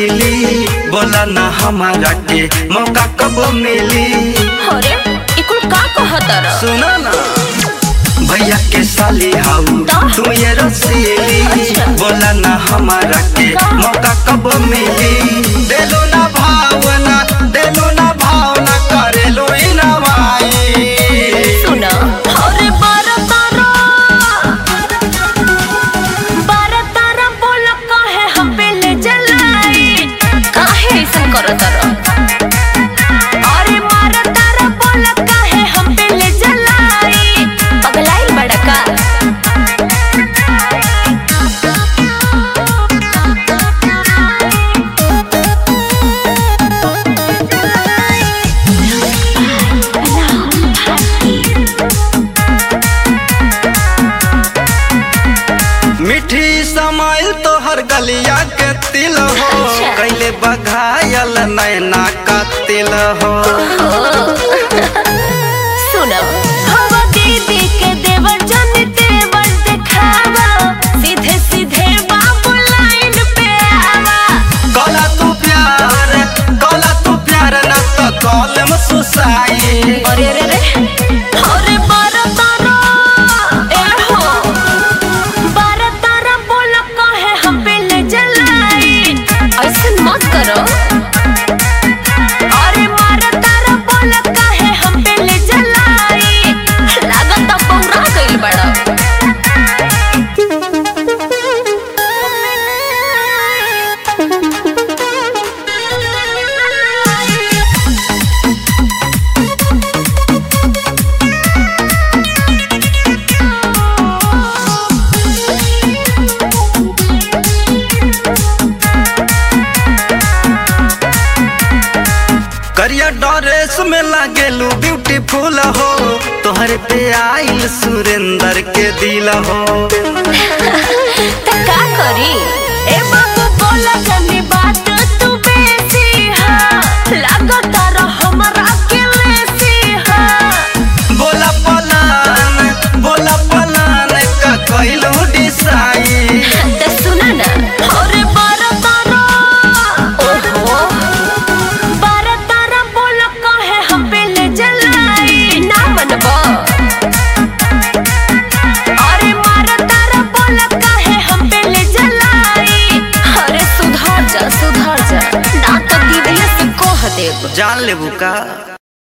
रसीली बोला ना हमारा के मौका कब मिली। अरे इकुल का कहतर सुनो ना भैया के साली हाउ तू ये रसीली बोला ना हमारा के मौका कब मिली। देलो ना भावना देलो ना भावना करेलो इनवाई। सुना अरे बारा तारा बोल काहे हम पे ले जलाई काहे ऐसा करतर। अरे मारा तारा बोल काहे हम पे ले जलाई पगलाइल बड़का। मीठी समाइल तो हर गलिया के तिल हो कैले बघायल नैना का तिल हो। सुनो हवा दीदी के देवर जन तेवर दिखावा सीधे सीधे बाबू लाइन पे आवा। कला तू प्यार ना तो कॉलम सुसाई। अरे रे रे अरे बारा तारा ए हो बारा तारा बोल काहे हम पे ले जलाई ऐसे मत करो। अरे मारा तारा बोल काहे हम पे ले जलाई लागत पौरा गइल बड़ा। करिया ड्रेस में लागेलू ब्यूटीफुल हो तोहरे पे आइल सुरेंद्र के दिल हो। त का करी ए बाबू बोला जनी बात तू बेसी हां लागत र हमरा के लेसी हां। बोला पलान का कइलो डिसाइड। त सुना ना अरे बारा तारा ओहो बारा तारा बोल काहे हम पे ले जलाई ना मनबो। अरे मारा तारा बोल काहे हम पे ले जलाई। अरे सुधर जा ना तो दीदी से कह देब। जान लेबू का।